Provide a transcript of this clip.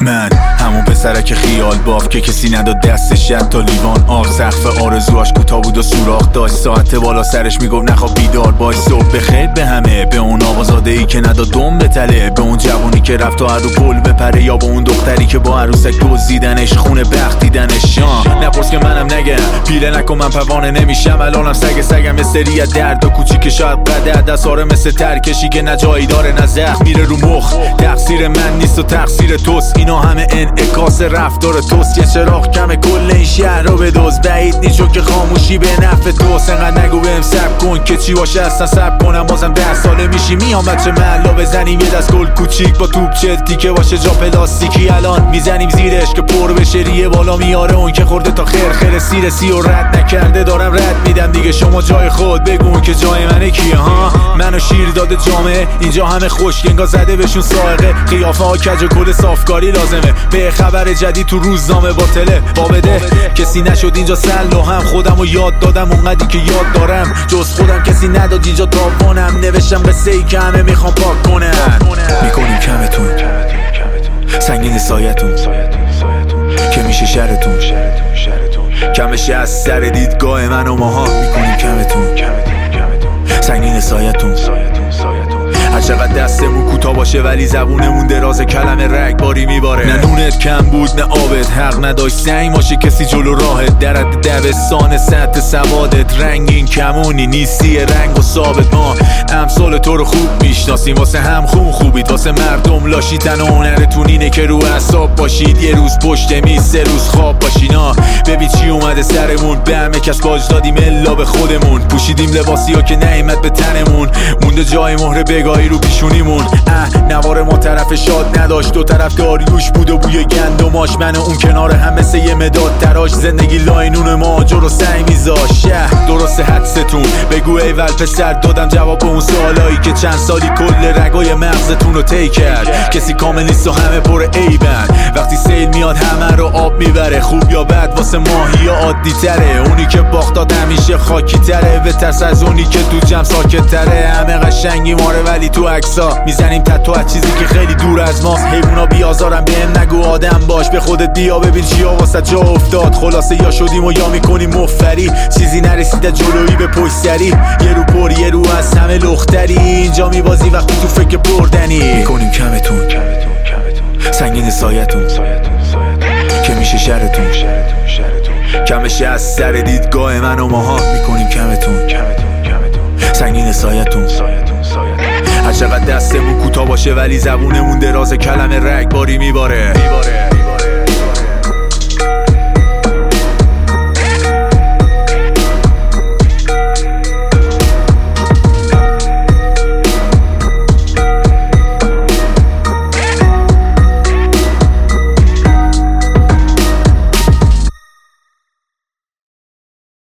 من همون پسره که خیال باف که کسی نداد دستش تا لیوان آب. سقف آرزوهاش کوتاه بود و سوراخ داشت، ساعت بالا سرش میگفت نخواب بیدار باش. صبح بخیر به همه، به اون آقازاده ای که نداد دم بتله، به اون جوونی که رفت تا هر رو پل بپره، یا به اون دختری که با عروسک دزدیدنش، خونه بخت دیدنش. نپرس که منم نگم، پیله نکن من پروانه نمیشم. الانم سگم استری از درد و کوچیک شاید قدر دستاره مثل ترکشی که نه جایی داره نه زخم میره رو مخ. تقصیر من نیست و تقصیر توست، اینا همه انعکاس رفتار توست. یه چراغ کم کل این شهر رو بدوز، بعید نیست چون که خاموشی به نفع توست. انقدر نگو بهم صبر کن که چی باشه اصلا صبر کنم، بازم 10 ساله میشی میام بچه محلا بزنیم یه دست گل کوچیک با توپ چلتی که باشه جا پلاستیکی. الان میزنیم زیرش که پر بشه، ریه بالا میاره اون که خورده تا خیر سیرسی و رد نکرده دارم رد میدم دیگه. شما جای خود بگون که جای منه کیه ها؟ منو شیر داده جامعه، اینجا همه خوشگنگا زده بهشون سائقه، قیافه ها کج و کل صافکاری لازمه. به خبر جدید تو روزنامه باطله بابده، کسی نشد اینجا سلو هم خودمو یاد دادم اونقدی که یاد دارم، جز خودم کسی نداد اینجا داوانم. نوشتم قصه ای که همه میخوام پاک کنن. میکنیم کمتون سنگین سایتون که میشه شرتون کمشه از سر دیدگاه من و ماها. میکنیم کمتون سنگین سایتون هر چقدر دستمون کوتاه باشه ولی زبونمون دراز، کلمه رگباری میباره. نه نونت کم بود نه آبت، حق نداشت سنگ باشه کسی جلو راهت. درد دبستان سطح سوادت، رنگین کمونی نیستی رنگ و ثابت. ما امثال تو رو خوب میشناسیم، واسه هم خوبید، واسه مردم لاشیدن و هنرتون اینه که رو اعصاب باشید. یه روز پشت میز 3 روز خواب باشینا. ببین چی اومده سرمون، به همه کس باج دادیم الا به خودمون. پوشیدیم لباسی ها که نعمت به تنمون، مونده جای مهر بگاهی رو پیشونیمون. نوار ما طرف شاد نداشت، دو طرف داریوش بود و بوی گندماش. من اون کنار هم مثل یه مداد تراش، زندگی لاینون ماجر رو سعی میذاش. درسته حدستون بگو ایول پسر، دادم جواب به اون سوالایی که چند سالی کل رگای مغزتون رو طی کرد. کسی کامل نیست و همه پر عیبن، وقتی سیل میاد همه رو آب میبره. خوب یا بد واسه ماهی عادی تره، اونی که باخت داد همیشه خاکی تره. به ترس از اونی که تو جمع ساکت تره، همه قشنگی ماره ولی تو عکسا میزنیم تتو از چیزی که خیلی دور از ماست. حیونا بیازارم بهم نگو آدم باش، به خودت بیا ببین چیا واسه جا افتاد. خلاصه یا شدیم و یا میکنیم مفری، چیزی نرسیده جلویی به پشت سری. یه رو پر یه رو از همه لختری، اینجا میبازی وقتی تو فکر بردنی. میکنیم کمتون سنگین سایتون که میشه شرتون کمشه از سر دیدگاه من و ماها. میکنیم کمتون سنگین سایتون هر چقدر دستمون کوتاه باشه ولی زبونمون دراز، کلمه رگباری میباره.